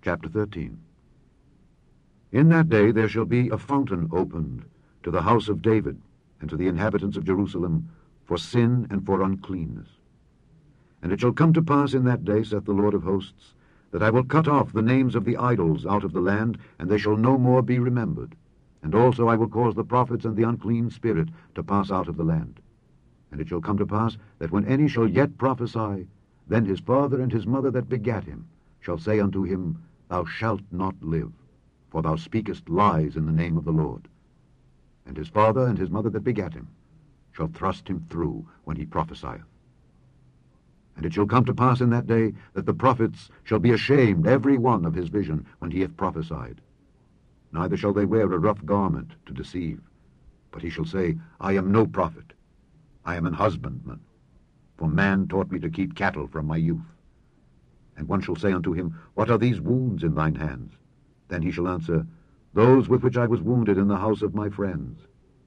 Chapter 13. In that day there shall be a fountain opened to the house of David and to the inhabitants of Jerusalem for sin and for uncleanness. And it shall come to pass in that day, saith the Lord of hosts, that I will cut off the names of the idols out of the land, and they shall no more be remembered. And also I will cause the prophets and the unclean spirit to pass out of the land. And it shall come to pass that when any shall yet prophesy, then his father and his mother that begat him shall say unto him, Thou shalt not live, for thou speakest lies in the name of the Lord. And his father and his mother that begat him shall thrust him through when he prophesieth. And it shall come to pass in that day that the prophets shall be ashamed every one of his vision when he hath prophesied. Neither shall they wear a rough garment to deceive, but he shall say, I am no prophet, I am an husbandman, for man taught me to keep cattle from my youth. And one shall say unto him, What are these wounds in thine hands? Then he shall answer, Those with which I was wounded in the house of my friends.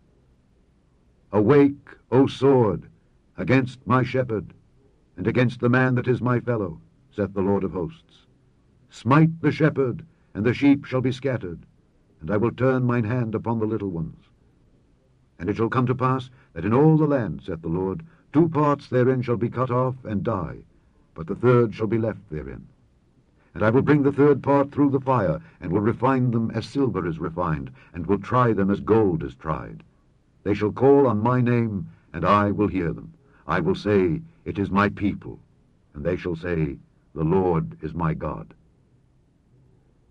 Awake, O sword, against my shepherd, and against the man that is my fellow, saith the Lord of hosts. Smite the shepherd, and the sheep shall be scattered, and I will turn mine hand upon the little ones. And it shall come to pass that in all the land, saith the Lord, 2 parts therein shall be cut off and die, but the third shall be left therein. And I will bring the 3rd part through the fire, and will refine them as silver is refined, and will try them as gold is tried. They shall call on my name, and I will hear them. I will say, It is my people, and they shall say, The Lord is my God.